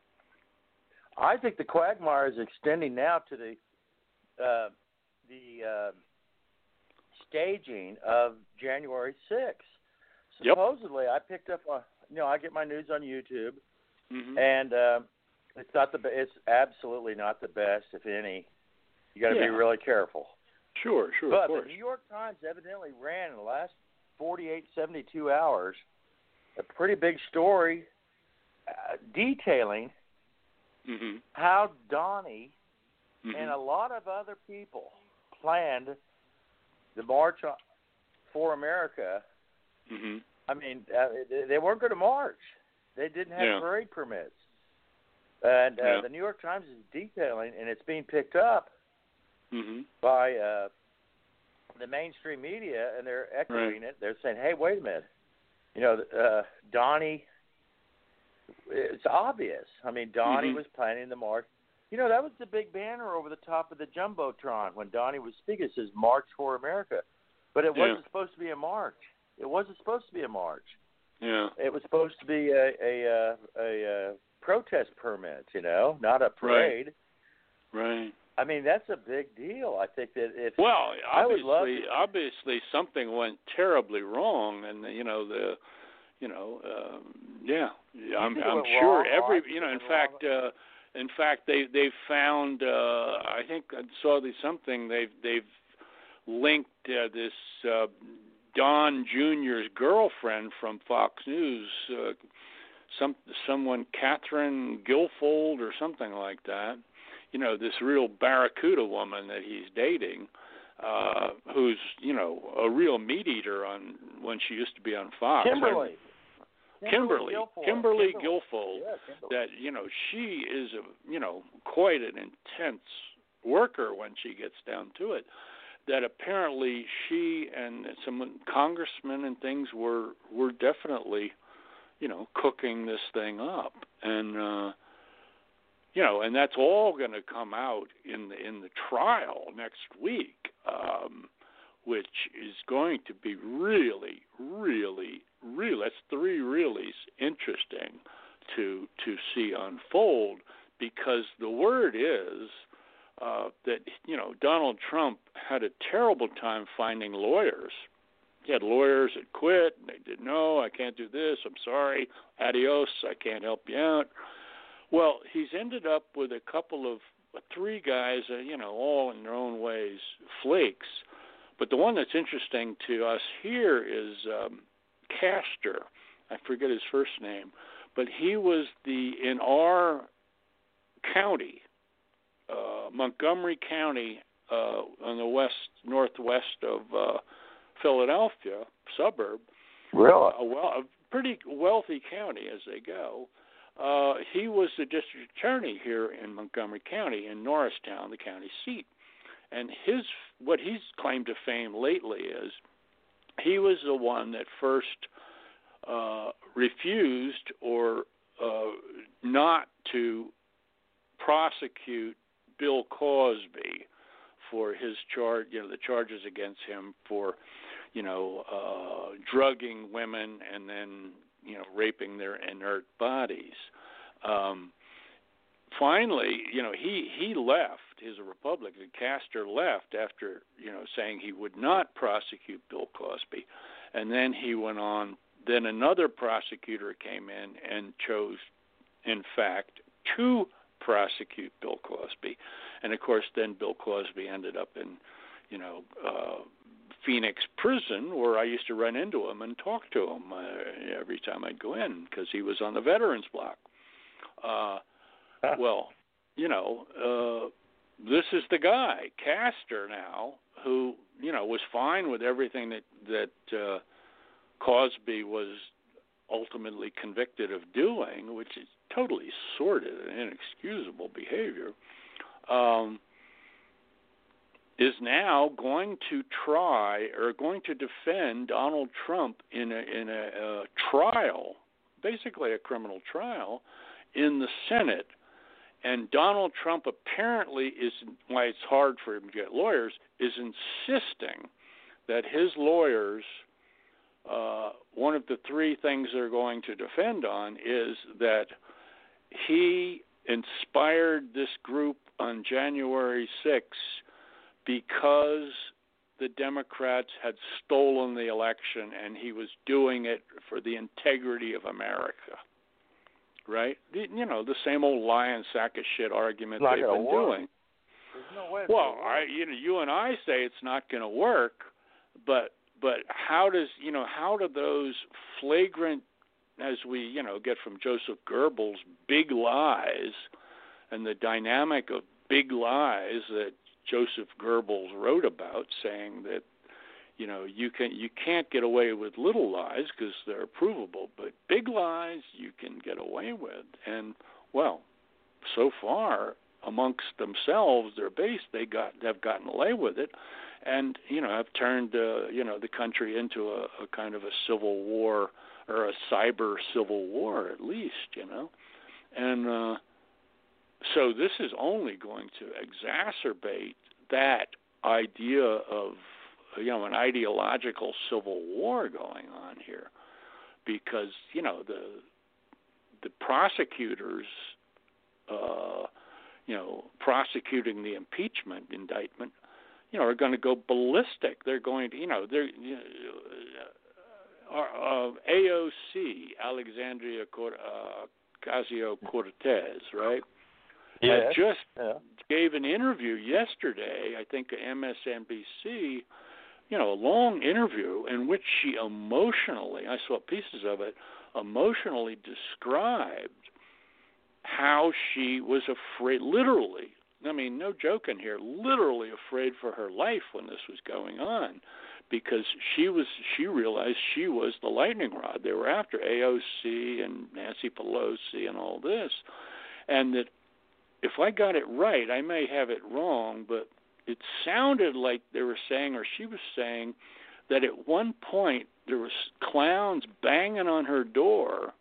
I think the quagmire is extending now to the uh, the uh, staging of January sixth. Supposedly, yep. I picked up, a, you know, I get my news on YouTube, mm-hmm. and uh, it's not the it's absolutely not the best, if any. You got to yeah. be really careful. Sure, sure, but of course. the New York Times evidently ran in the last forty-eight, seventy-two hours a pretty big story uh, detailing mm-hmm. how Donnie mm-hmm. and a lot of other people planned the March for America. Mm-hmm. I mean, uh, they weren't going to march. They didn't have yeah. parade permits. And uh, yeah. the New York Times is detailing, and it's being picked up mm-hmm. by uh, the mainstream media, and they're echoing right. it. They're saying, hey, wait a minute. You know, uh, Donnie, it's obvious. I mean, Donnie mm-hmm. was planning the march. You know, that was the big banner over the top of the Jumbotron when Donnie was speaking. It says March for America. But it yeah. wasn't supposed to be a march. It wasn't supposed to be a march. Yeah. It was supposed to be a a, a, a, a protest permit, you know, not a parade. Right. right. I mean, that's a big deal. I think that if well, I would love obviously, to, obviously something went terribly wrong, and you know the, you know, um, yeah, I'm, I'm sure wrong? every, oh, you know, in wrong. fact, uh, in fact, they they found. Uh, I think I saw the something they've they've linked uh, this. Uh, Don Junior's girlfriend from Fox News, uh, some someone Catherine Guilfoyle or something like that. You know, this real barracuda woman that he's dating, uh, who's you know a real meat eater on when she used to be on Fox. Kimberly. I, Kimberly. Guilfoyle. Kimberly, Kimberly Guilfoyle. Yeah, Kimberly. That you know she is a you know quite an intense worker when she gets down to it. That apparently she and some congressmen and things were were definitely, you know, cooking this thing up, and uh, you know, and that's all going to come out in the in the trial next week, um, which is going to be really, really, really. That's three reallys interesting to to see unfold because the word is. Uh, that, you know, Donald Trump had a terrible time finding lawyers. He had lawyers that quit, and they did, no, I can't do this, I'm sorry, adios, I can't help you out. Well, he's ended up with a couple of, uh, three guys, uh, you know, all in their own ways, flakes. But the one that's interesting to us here is um, Castor. I forget his first name. But he was the, in our county, Uh, Montgomery County, uh, on the west northwest of uh, Philadelphia suburb, really, a, well, a pretty wealthy county as they go. Uh, he was the district attorney here in Montgomery County in Norristown, the county seat, and his what he's claimed to fame lately is he was the one that first uh, refused or uh, not to prosecute Bill Cosby for his charge, you know, the charges against him for, you know, uh, drugging women and then, you know, raping their inert bodies. Um, finally, you know, he, he left. He's a Republican. Castor left after, you know, saying he would not prosecute Bill Cosby. And then he went on. Then another prosecutor came in and chose, in fact, to prosecute Bill Cosby. And, of course, then Bill Cosby ended up in, you know, uh, Phoenix prison where I used to run into him and talk to him uh, every time I'd go in because he was on the veterans block. Uh, well, you know, uh, this is the guy, Castor now, who, you know, was fine with everything that, that uh, Cosby was ultimately convicted of doing, which is totally sordid and inexcusable behavior, um, is now going to try or going to defend Donald Trump in a, in a, a trial, basically a criminal trial, in the Senate. And Donald Trump apparently is, why it's hard for him to get lawyers, is insisting that his lawyers, uh, one of the three things they're going to defend on is that he inspired this group on January sixth because the Democrats had stolen the election and he was doing it for the integrity of America. Right? You know, the same old lion sack of shit argument they've been work. doing. There's no way well, I, you know, you and I say it's not going to work, but but how does you know how do those flagrant, as we you know get from Joseph Goebbels, big lies, and the dynamic of big lies that Joseph Goebbels wrote about, saying that you know you can you can't get away with little lies because they're provable, but big lies you can get away with. And well, so far amongst themselves, their base, they got have gotten away with it, and you know have turned uh, you know the country into a, a kind of a civil war or a cyber civil war at least, you know, and uh, so this is only going to exacerbate that idea of you know an ideological civil war going on here, because you know the the prosecutors. Uh, you know, prosecuting the impeachment indictment, you know, are going to go ballistic. They're going to, you know, they're you know, uh, A O C, Alexandria uh, Ocasio-Cortez, right? Yeah. Uh, just yeah. gave an interview yesterday, I think, to M S N B C, you know, a long interview in which she emotionally, I saw pieces of it, emotionally described how she was afraid, literally, I mean, no joking here, literally afraid for her life when this was going on, because she was, she realized she was the lightning rod. They were after A O C and Nancy Pelosi and all this, and that if I got it right, I may have it wrong, but it sounded like they were saying, or she was saying, that at one point there was clowns banging on her door,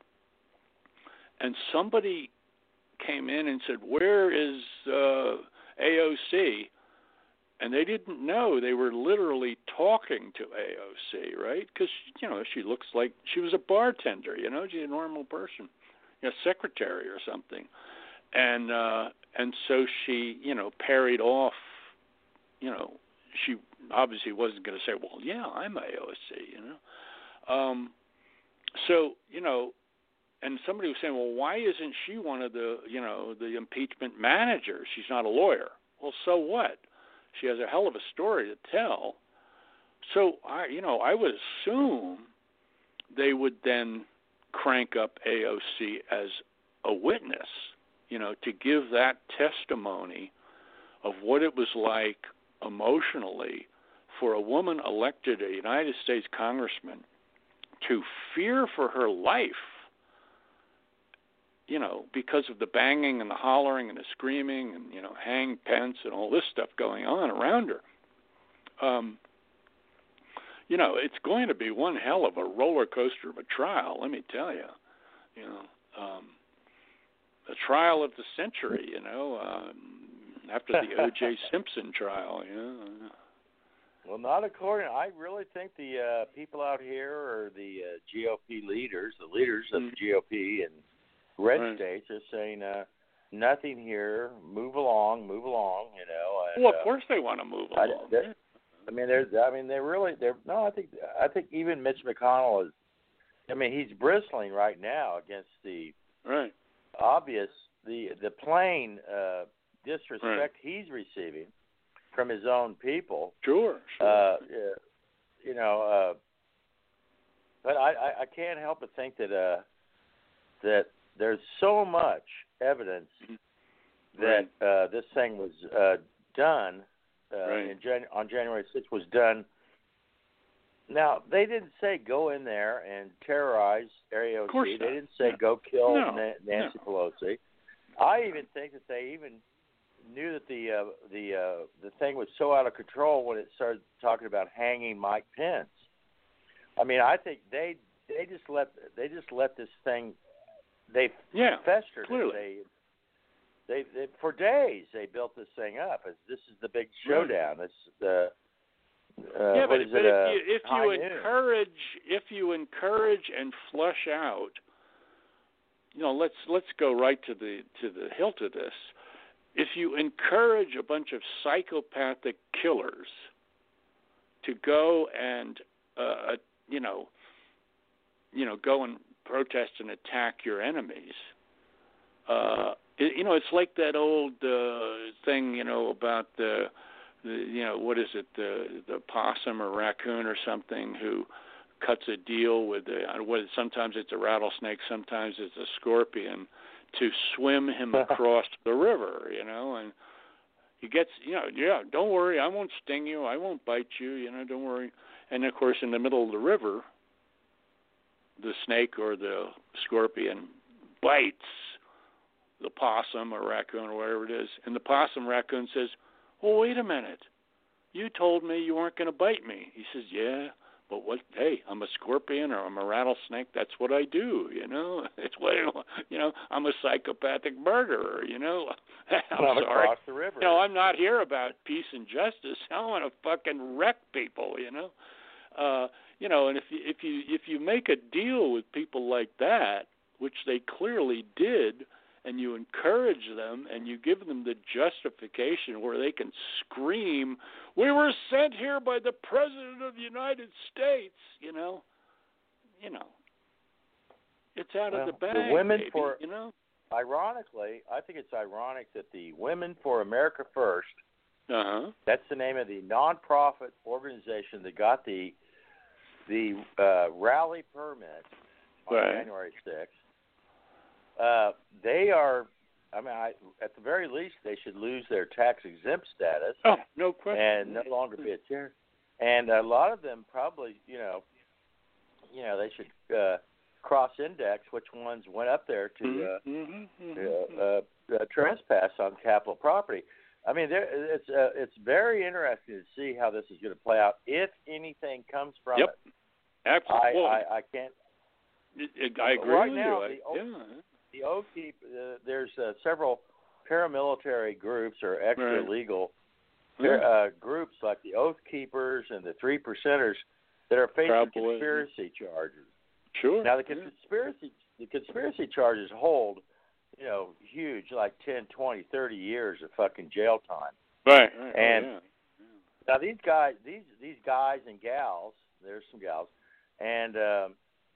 and somebody came in and said, "Where is uh, A O C?" And they didn't know. They were literally talking to A O C, right? Because, you know, she looks like she was a bartender, you know, she's a normal person, you know, secretary or something. And uh, and so she, you know, parried off, you know, she obviously wasn't going to say, well, yeah, I'm A O C, you know. Um, so, you know, and somebody was saying, well, why isn't she one of the, you know, the impeachment managers? She's not a lawyer. Well, so what? She has a hell of a story to tell. So, I, you know, I would assume they would then crank up A O C as a witness, you know, to give that testimony of what it was like emotionally for a woman elected a United States congressman to fear for her life, you know, because of the banging and the hollering and the screaming and, you know, hang Pence and all this stuff going on around her. Um, you know, it's going to be one hell of a roller coaster of a trial, let me tell you. You know, um, the trial of the century, you know, um, after the O J Simpson trial, you know. Well, not according. I really think the uh, people out here are the uh, G O P leaders, the leaders of the G O P and red right. states are saying uh, nothing here. Move along, move along. You know. And, well, of course they want to move along. I, I mean, they're. I mean, they're really. They're no. I think. I think even Mitch McConnell is. I mean, he's bristling right now against the right. obvious, the the plain uh, disrespect right. he's receiving from his own people. Sure. sure. Uh, you know, uh, but I, I, I can't help but think that uh, that there's so much evidence right. that uh, this thing was uh, done uh, right. in Jan- on January sixth was done. Now, they didn't say go in there and terrorize A O C. They didn't say no. go kill no. Na- Nancy no. Pelosi. I even think that they even knew that the uh, the uh, the thing was so out of control when it started talking about hanging Mike Pence. I mean, I think they they just let they just let this thing they yeah, festered. Clearly. They, they they for days they built this thing up as this is the big showdown. Right. It's the Uh, yeah, what but, is but it, if uh, you if high you noon? encourage if you encourage and flush out, you know, let's let's go right to the to the hilt of this. If you encourage a bunch of psychopathic killers to go and uh, you know, you know, go and protest and attack your enemies, uh, it, you know, it's like that old uh, thing, you know, about the. The, you know, what is it, the the possum or raccoon or something who cuts a deal with the, what, sometimes it's a rattlesnake, sometimes it's a scorpion, to swim him across the river, you know, and he gets, you know, yeah, don't worry, I won't sting you, I won't bite you, you know, don't worry. And, of course, in the middle of the river, the snake or the scorpion bites the possum or raccoon or whatever it is, and the possum raccoon says, well, wait a minute. You told me you weren't going to bite me. He says, yeah, but what? Hey, I'm a scorpion or I'm a rattlesnake. That's what I do, you know. It's what, you know, I'm a psychopathic murderer, you know. I'm Well, sorry. across the river. You know, I'm not here about peace and justice. I want to fucking wreck people, you know. Uh, you know, and if you, if you if you make a deal with people like that, which they clearly did, and you encourage them and you give them the justification where they can scream, we were sent here by the President of the United States, you know, you know, it's out well, of the bag, the women baby, for, you know. Ironically, I think it's ironic that the Women for America First, uh-huh. that's the name of the nonprofit organization that got the the uh, rally permit on right. January sixth. Uh, they are, I mean, I, at the very least, they should lose their tax-exempt status. Oh, no question. And no longer be a charity. And a lot of them probably, you know, you know, they should uh, cross-index which ones went up there to uh, mm-hmm. uh, uh, uh, trespass on Capitol property. I mean, there, it's uh, it's very interesting to see how this is going to play out, if anything comes from yep. it. Absolutely. I, I, I can't. I agree right with now, you. The I, yeah. The Oath Keep, uh, there's uh, several paramilitary groups or extra-legal right. uh, groups like the Oath Keepers and the Three Percenters that are facing Proud conspiracy boy. charges. Sure. Now the yeah. conspiracy the conspiracy charges hold, you know, huge, like ten, twenty, thirty years of fucking jail time. Right. right. And oh, yeah. now these guys, these these guys and gals, there's some gals, and um,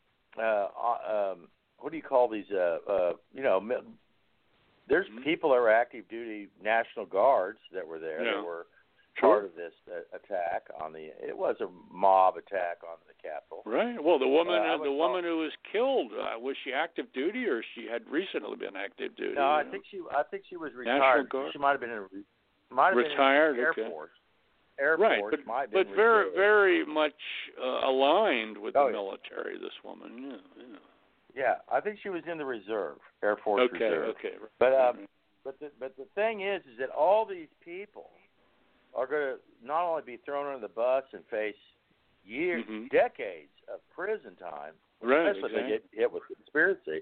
uh, um, what do you call these? Uh, uh, you know, there's mm-hmm. people that were active duty National Guards that were there. Yeah. That were sure. part of this uh, attack on the. It was a mob attack on the Capitol. Right. Well, the woman, uh, uh, the woman who was killed, uh, was she active duty or she had recently been active duty? No, I know? think she. I think she was National retired. Guard? She might have been in. Might have retired. been in the okay. Air Force. Air right, Force but, might have but been very, retired. very much uh, aligned with oh, the yeah. military. This woman. Yeah. yeah. Yeah, I think she was in the reserve, Air Force okay, Reserve. Okay, okay. But um, but the but the thing is, is that all these people are going to not only be thrown under the bus and face years, mm-hmm. decades of prison time, right, especially exactly. if they get hit with conspiracy.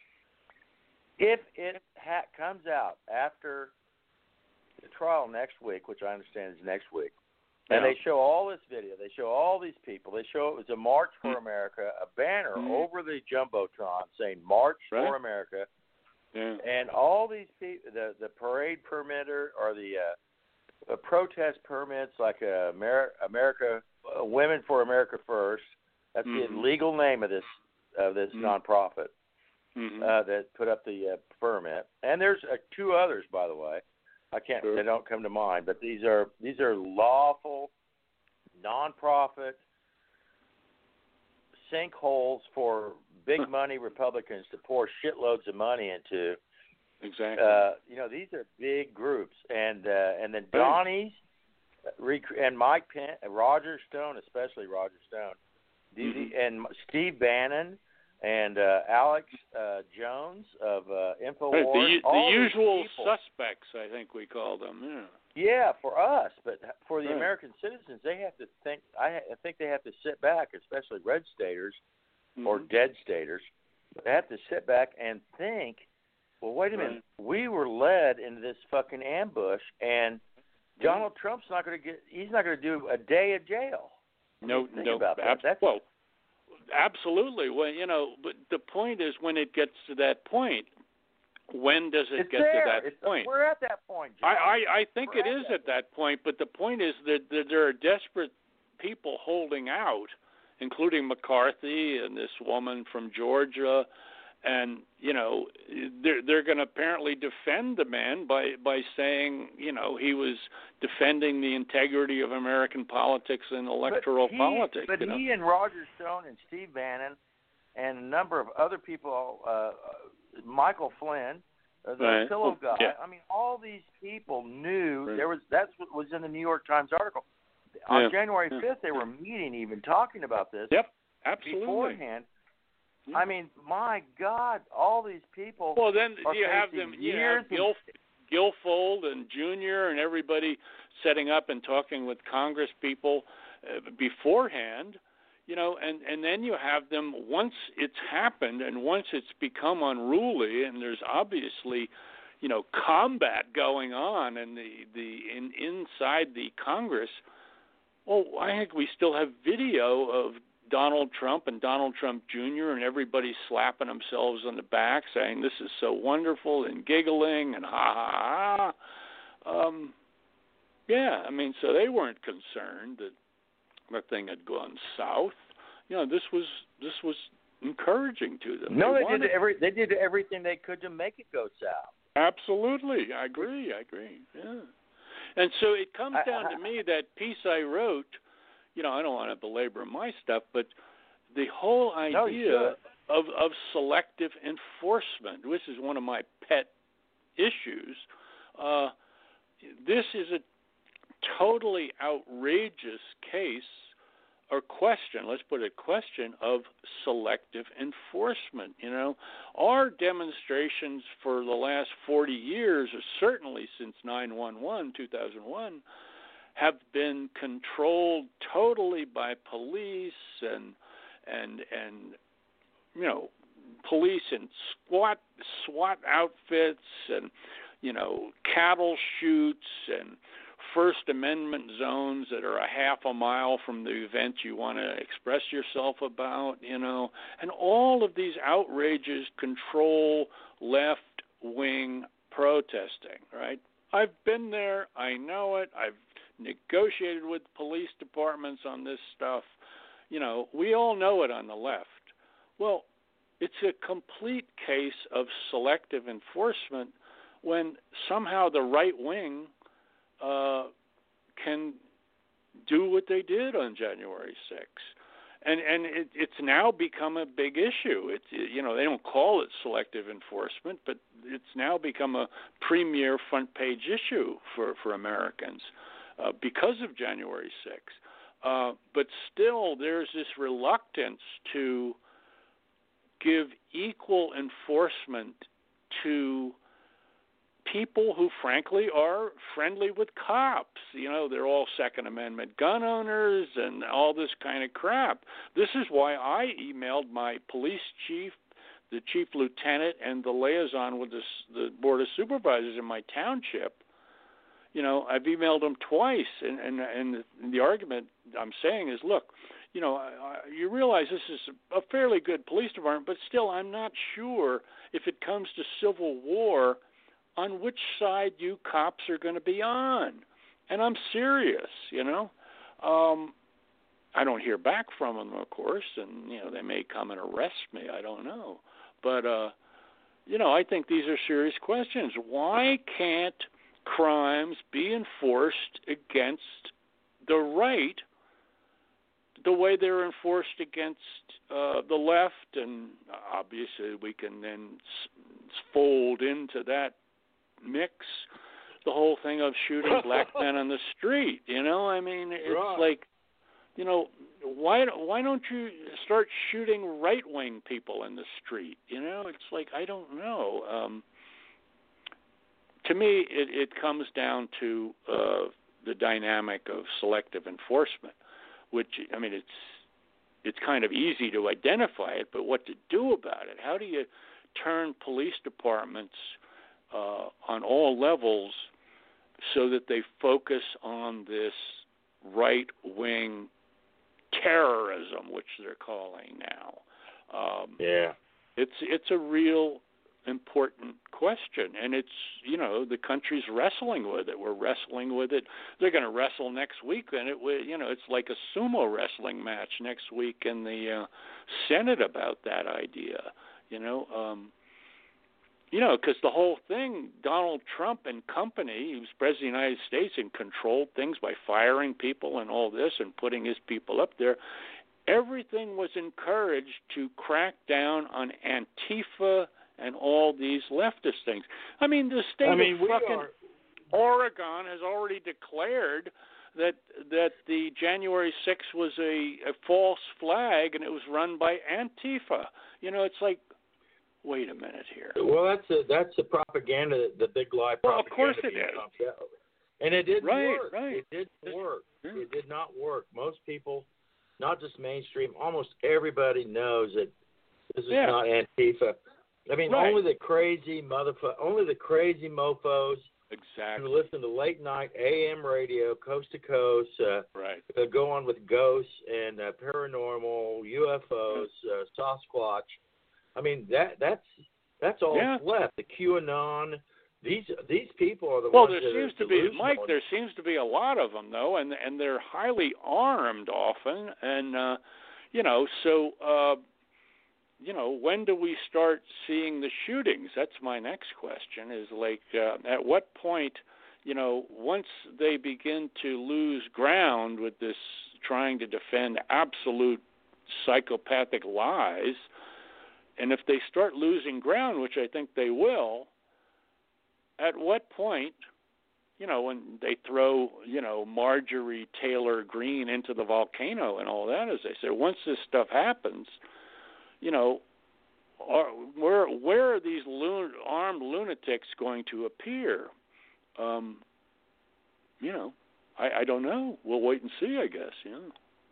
If it ha- comes out after the trial next week, which I understand is next week, and yeah. they show all this video, they show all these people, they show it was a March for mm-hmm. America, a banner mm-hmm. over the Jumbotron saying March right. for America, yeah. and all these people, the, the parade permitter or the uh, uh, protest permits like uh, Amer- America, uh, Women for America First, that's mm-hmm. the legal name of this, of this mm-hmm. nonprofit mm-hmm. uh, that put up the uh, permit. And there's uh, two others, by the way. I can't. Sure. They don't come to mind, but these are these are lawful, nonprofit sinkholes for big money Republicans to pour shitloads of money into. Exactly. Uh, you know, these are big groups, and uh, and then Donnie's rec- and Mike Pence, Roger Stone, especially Roger Stone, mm-hmm. and Steve Bannon. And uh, Alex uh, Jones of uh, InfoWars. Right, the, the usual people, suspects, I think we call them. Yeah. Yeah, for us, but for the right. American citizens, they have to think. I, I think they have to sit back, especially red staters mm-hmm. or dead staters. They have to sit back and think. Well, wait a right. minute. We were led into this fucking ambush, and Donald Trump's not going to get. He's not going to do a day of jail. No, Think no, about that. ab- That's, well, absolutely. Well, you know, but the point is, when it gets to that point, when does it it's get there. to that it's, point? We're at that point, John. I, I, I think We're it at is that at that point, but the point is that, that there are desperate people holding out, including McCarthy and this woman from Georgia, and you know they're they're going to apparently defend the man by by saying you know he was defending the integrity of American politics and electoral but he, politics. But you know? he and Roger Stone and Steve Bannon and a number of other people, uh, Michael Flynn, uh, the right. pillow guy. Yeah. I mean, all these people knew right. there was. That's what was in the New York Times article. Yeah. On January yeah. fifth, they were meeting, even talking about this. Yep, absolutely. Beforehand. Yeah. I mean, my God, all these people. Well, then are you have facing them. You years have Gil, Guilfoyle and Junior and everybody setting up and talking with Congress people uh, beforehand. You know, and, and then you have them once it's happened and once it's become unruly, and there's obviously, you know, combat going on in the the in inside the Congress. Well, I think we still have video of Donald Trump and Donald Trump Junior and everybody slapping themselves on the back, saying this is so wonderful and giggling and ha ha ha. Um, yeah, I mean, so they weren't concerned that the thing had gone south. You know, this was this was encouraging to them. No, they, they wanted, did every they did everything they could to make it go south. Absolutely, I agree. I agree. Yeah, and so it comes down I, I, to me that piece I wrote. You know, I don't want to belabor my stuff, but the whole idea no, of of selective enforcement, which is one of my pet issues. Uh, this is a totally outrageous case or question, let's put it question, of selective enforcement. You know, our demonstrations for the last forty years, or certainly since nine one one, two thousand one, have been controlled totally by police and and and you know, police in SWAT SWAT outfits and you know, cattle chutes and First Amendment zones that are a half a mile from the event you want to express yourself about, you know, and all of these outrages control left-wing protesting, right? I've been there. I know it. I've negotiated with police departments on this stuff. You know, we all know it on the left. Well, it's a complete case of selective enforcement when somehow the right wing uh, can do what they did on January sixth. And and it, it's now become a big issue. It's, you know, they don't call it selective enforcement, but it's now become a premier front page issue for, for Americans uh, because of January sixth. Uh, but still, there's this reluctance to give equal enforcement to people who, frankly, are friendly with cops. You know, they're all Second Amendment gun owners and all this kind of crap. This is why I emailed my police chief, the chief lieutenant, and the liaison with the, the Board of Supervisors in my township. You know, I've emailed them twice, and, and, and the argument I'm saying is, look, you know, I, you realize this is a fairly good police department, but still I'm not sure if it comes to civil war on which side you cops are going to be on. And I'm serious, you know. Um, I don't hear back from them, of course, and, you know, they may come and arrest me. I don't know. But, uh, you know, I think these are serious questions. Why can't crimes be enforced against the right the way they're enforced against uh, the left? And obviously we can then s- fold into that mix the whole thing of shooting black men on the street. You know, I mean, it's right. like, you know, why why don't you start shooting right-wing people in the street? You know, it's like, I don't know. Um, to me, it, it comes down to uh, the dynamic of selective enforcement, which, I mean, it's it's kind of easy to identify it, but what to do about it? How do you turn police departments uh, on all levels so that they focus on this right-wing terrorism, which they're calling now. Um, yeah, it's it's a real important question, and it's, you know, the country's wrestling with it. We're wrestling with it. They're going to wrestle next week, and it, you know, it's like a sumo wrestling match next week in the uh, Senate about that idea. You know, um, you know, because the whole thing, Donald Trump and company, he was president of the United States and controlled things by firing people and all this and putting his people up there. Everything was encouraged to crack down on Antifa and all these leftist things. I mean, the state I mean, of fucking are... Oregon has already declared that that the January sixth was a, a false flag and it was run by Antifa. You know, it's like, wait a minute here. Well, that's a, that's the propaganda, the big lie propaganda. Well, of course it is. And it didn't right, work. Right. It didn't work. Yeah. It did not work. Most people, not just mainstream, almost everybody knows that this is yeah. not Antifa. I mean, right. only the crazy motherfucker, only the crazy mofos exactly. who listen to late night A M radio, coast to coast, uh, right. uh, go on with ghosts and uh, paranormal, U F Os, uh, Sasquatch. I mean, that that's that's all yeah. left. The QAnon. These these people are the well, ones. Well, there that seems to be be, Mike. There seems to be a lot of them, though, and and they're highly armed often, and uh, you know, so. Uh, You know, when do we start seeing the shootings? That's my next question, is like, uh, at what point, you know, once they begin to lose ground with this trying to defend absolute psychopathic lies, and if they start losing ground, which I think they will, at what point, you know, when they throw, you know, Marjorie Taylor Greene into the volcano and all that, as they say, once this stuff happens, you know, are, where where are these lun- armed lunatics going to appear? Um, you know, I, I don't know. We'll wait and see, I guess. Yeah.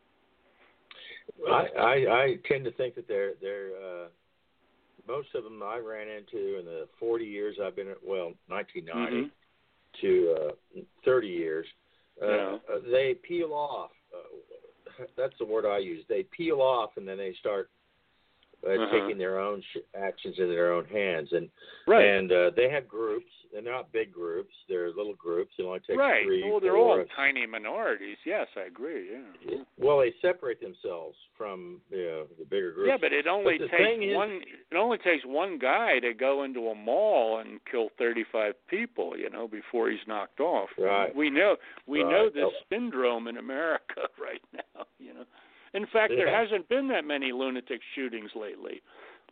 I, I I tend to think that they're they're uh, most of them I ran into in the forty years I've been at, well, nineteen ninety mm-hmm. to uh, thirty years. Uh, yeah. uh, they peel off. Uh, that's the word I use. They peel off and then they start. Uh, uh-huh. taking their own sh- actions in their own hands, and right. and uh, they have groups. They're not big groups. They're little groups. It only takes right. three. Well, they're four. all tiny minorities. Yes, I agree. Yeah. Well, they separate themselves from you know, the bigger groups. Yeah, but it only but takes is, one. It only takes one guy to go into a mall and kill thirty-five people. You know, before he's knocked off. Right. We know. We right. know this oh. syndrome in America right now. You know. In fact, yeah. there hasn't been that many lunatic shootings lately.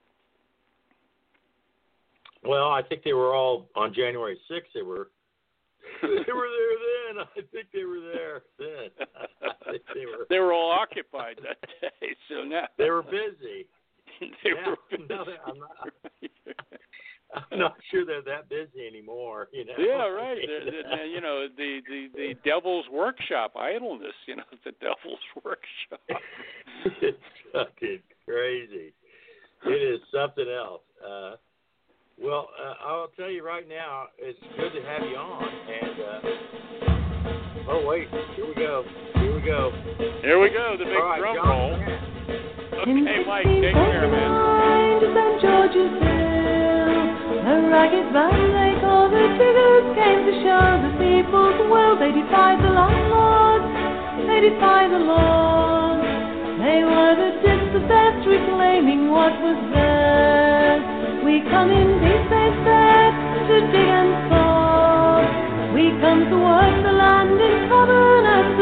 Well, I think they were all on January sixth. They were they were there then. I think they were there then. I think they were. They were all occupied that day, so now they were busy. they now, were busy. Now I'm not. I'm not sure they're that busy anymore. You know. Yeah, right. the, the, you know, the, the the devil's workshop, idleness. You know, the devil's workshop. It's fucking crazy. It is something else. Uh, Well, uh, I'll tell you right now, it's good to have you on. And uh, oh wait, here we go, here we go, here we go, the big right, drum John roll. Grant. Okay, Mike, take care, man. Saint George's Hill, a ragged band they call the Diggers came to show the people's will. They defied the landlord, they defied the law. They were the dispossessed, reclaiming what was theirs. We come in peace, they said, to dig and sow. We come to work the land in covenant